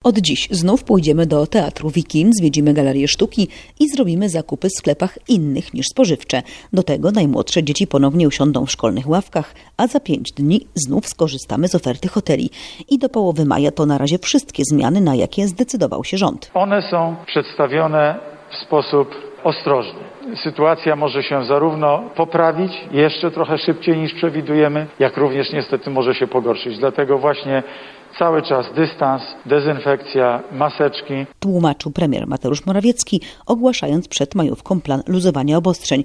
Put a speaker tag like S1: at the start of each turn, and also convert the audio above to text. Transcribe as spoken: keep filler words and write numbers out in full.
S1: Od dziś znów pójdziemy do Teatru Wikin, zwiedzimy galerię sztuki i zrobimy zakupy w sklepach innych niż spożywcze. Do tego najmłodsze dzieci ponownie usiądą w szkolnych ławkach, a za pięć dni znów skorzystamy z oferty hoteli. I do połowy maja to na razie wszystkie zmiany, na jakie zdecydował się rząd.
S2: One są przedstawione w sposób ostrożny. Sytuacja może się zarówno poprawić jeszcze trochę szybciej niż przewidujemy, jak również niestety może się pogorszyć. Dlatego właśnie cały czas dystans, dezynfekcja, maseczki.
S1: Tłumaczył premier Mateusz Morawiecki, ogłaszając przed majówką plan luzowania obostrzeń.